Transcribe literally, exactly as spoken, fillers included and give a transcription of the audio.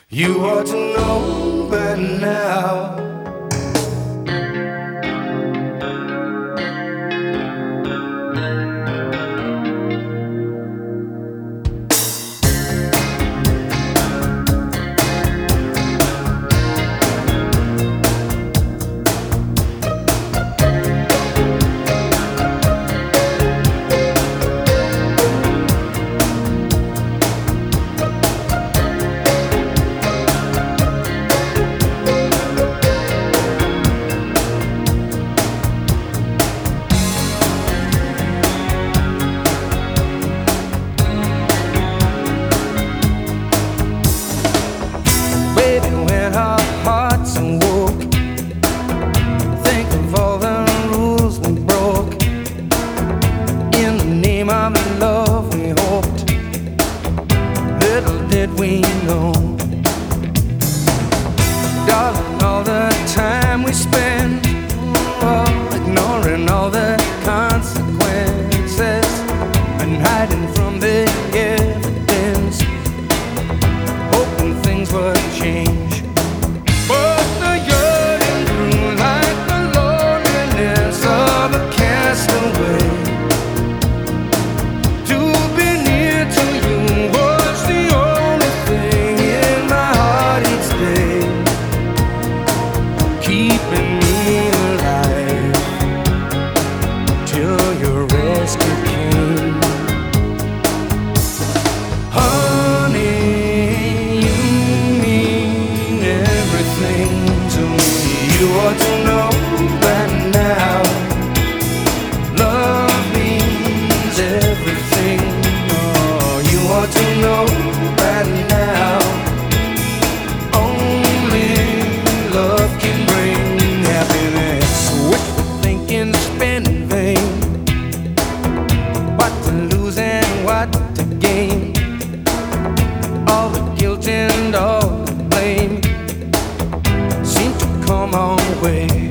You ought to know by now. Love we hoped, little did we know, darling, all the time we spend oh, ignoring all the consequences and hiding from the evidence, hoping things would change. But the yearning grew like the loneliness of a castaway. Keeping me alive till your rescue came. Honey, you mean everything to me. You ought to know by now. Love means everything. Oh, you ought to know by now. Only love can bring happiness. Wishful thinking, spend in vain. What to lose and what to gain. All the guilt and all the blame seem to come our way.